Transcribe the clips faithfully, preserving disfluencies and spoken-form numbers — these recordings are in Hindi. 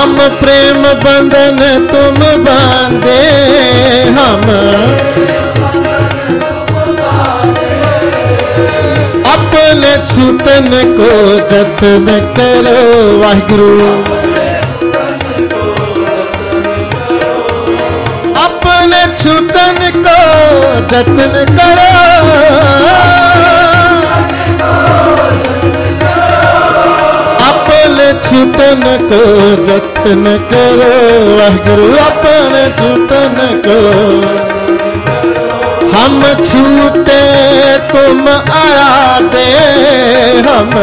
हम प्रेम बंधन तुम बांधे, हम अपने छूटन को जतन करो वाहिगुरु, अपने छूटन को जतन करो, अपने छूटन को जतन करो वाहिगुरु, अपने छूटन को। हम छूटे तुम आराधे, हम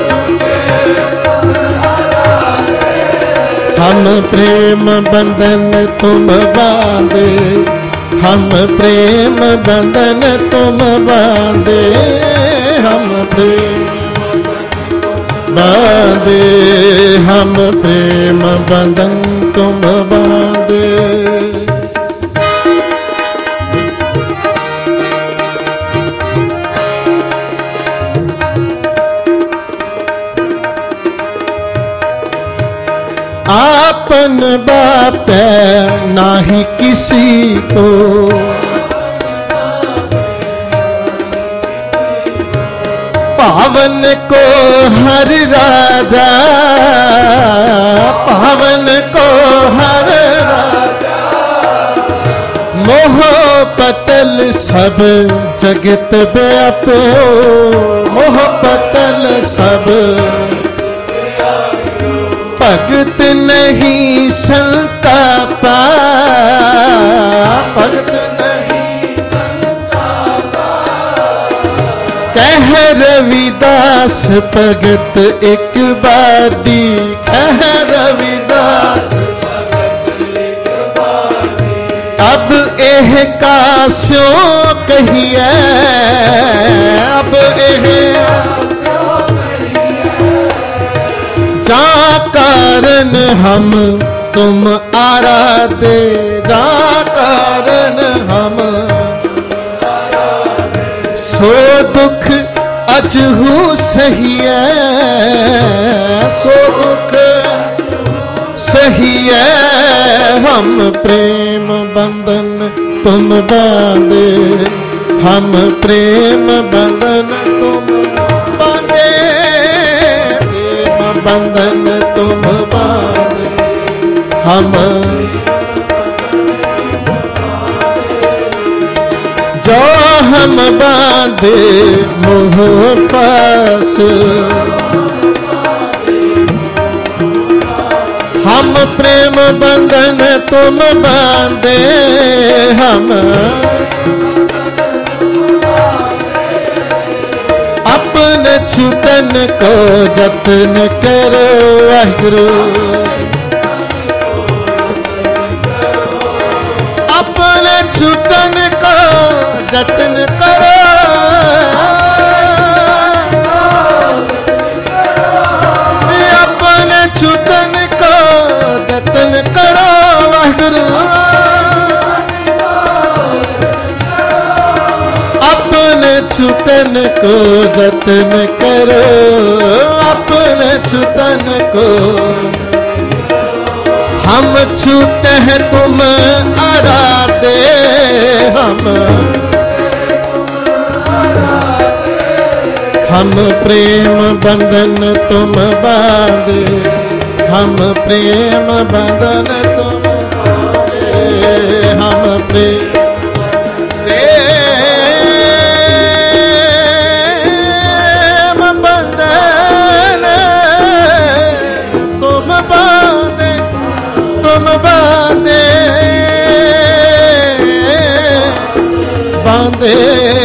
हम प्रेम बंधन तुम बांधे, हम प्रेम बंधन तुम बांधे, हम प्रेम बांधे, हम प्रेम बंधन तुम बांधे। आपन बाप नाही किसी को, पावन को हर राजा, पावन को हर राजा, मोह पतल सब जगत व्यापो, मोह पतल सब भगत नहीं संतापा, भगत नहीं संतापा, कह रविदास भगत एक बारी, कह रविदास भगत एक बारी, अब एह कास्यों कहिए, अब एह जा कारण हम तुम आराधे, जा कारण हम सो दुख अजहू सही है, सो दुख सही है, हम प्रेम बंधन तुम बांधे, हम प्रेम बंधन तुम बांधे, बंधन तुम बांधे, हम जो हम बांधे मोह पास, हम प्रेम बंधन तुम बांधे, हम अपने छूटन को जतन करो वाहिगुरु, अपने छूटन को जतन करो, अपने छूटन को जतन करो वाहिगुरु, अपने छूटन को जतन करो, अपने छूटन को। हम छूटे हैं तुम आराधे, हम हम प्रेम बंधन तुम बांधे, हम प्रेम बंधन तुम बांधे, हम प्रेम बांधे,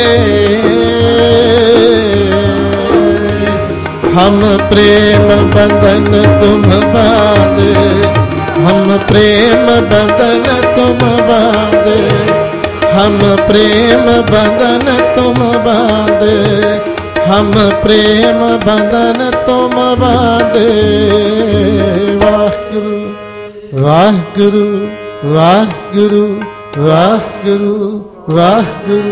हम प्रेम बंधन तुम बांधे, हम प्रेम बंधन तुम बांधे, हम प्रेम बंधन तुम बांधे, हम प्रेम बंधन तुम बांधे। वाहिगुरु वाहिगुरु वाहिगुरु वाहिगुरु वाहिगुरु।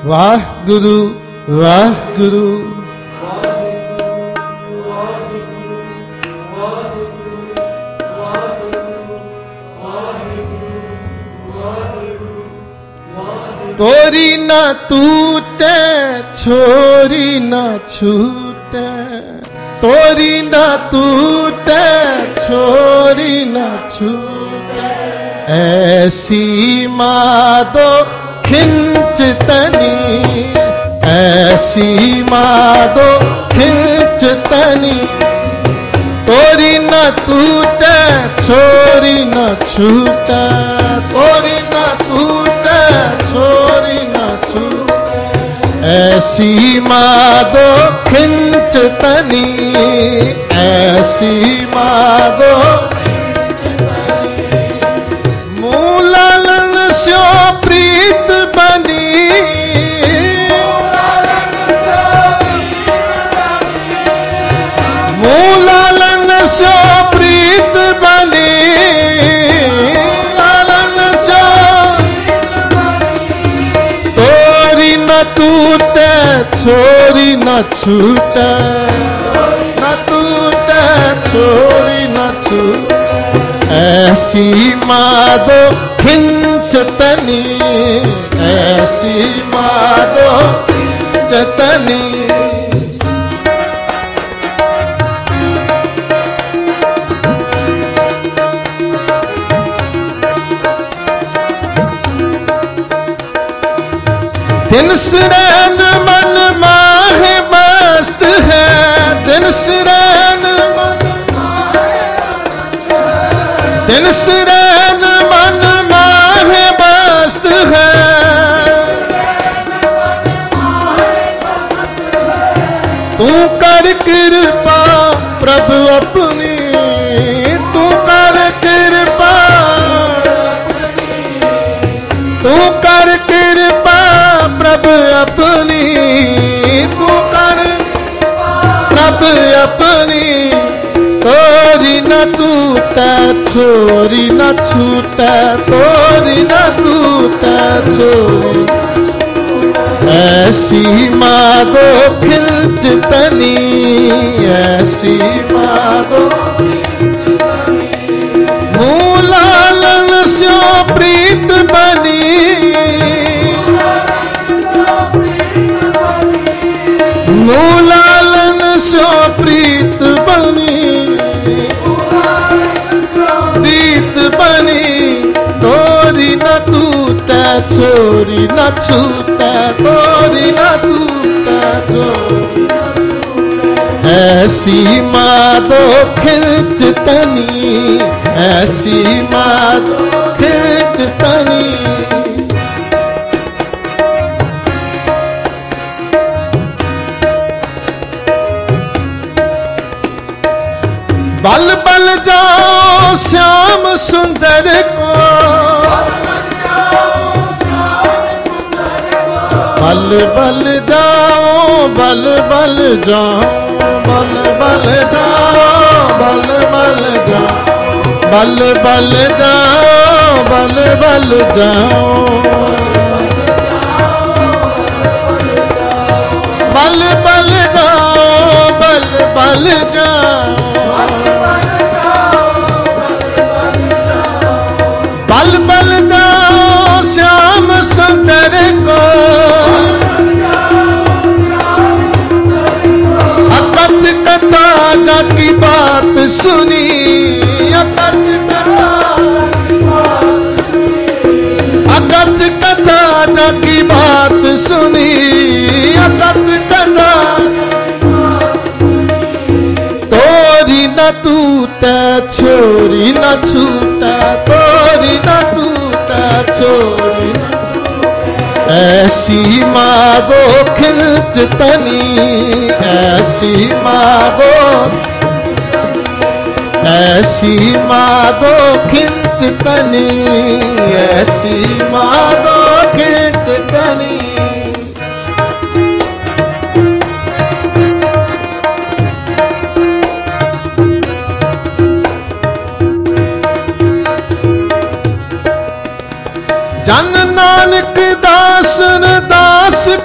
वाहिगुरु वाहिगुरु तोरी न टूटे छोरी न छूटे, तोरी न टूटे छोरी न छूटे, ऐसी मादो खिंचतनी, ऐसी मादो खिंचतनी, तोरी न टूटे छोरी न छूटे, तोरी न टूटे छोरी न छूटे, ऐसी मादो खिंचतनी, ऐसी मादो मूलालन स्यो प्रीत बनी, मूलालन स्यो प्रीत बनी, लालन स्यो तोरी न टूटे छोरी न छूटे, न टूटे छोरी न छूटे, ऐसी मादो खिंचतनी, ऐसी मादो खिंचतनी, दिन सिरैन मन माहे मस्त है, दिन सिरैन मन दिन सिरैन मन माहे मस्त है, तू कर कृपा प्रभु अपनी, तू कर कृपा, तू कर कृपा प्रभु अपनी, तू कर प्रभु अपनी, तोरी न टूटे छोरी न छूटे, तोरी न टूटे छोरी, ऐसी मादो खिंचतनी, ऐसी मादो मूलालन स्यो प्रीत बनी, मूलालन स्यो प्रीत बनी, प्रीत बनी, तोरी न टूटे छोरी न छूटे, तोरी न टूटे छोरी, ऐसी मादो खिंचतनी, ऐसी मादो खिंचतनी, बल बल जाओ श्याम सुंदर को, बल बल जाओ बल बल जाओ, बल बल जाओ बल बल जाओ, बल बल जाओ बल बल जाओ, बल बल जाओ बल बल जाओ, बल बल जाओ श्याम सुंदर को, अकथ कथा जाकी बात सुनी, अकथ कथा, अकथ कथा जाकी बात सुनी, अकथ कथा, तोरी न टूटे छोरी न छूटे, तोरी न टूटे छोरी न, ऐसी मादो खिंचतनी, ऐसी मादो, ऐसी मादो खिंचतनी, ऐसी मादो खिंचतनी, जन नानक दासन दास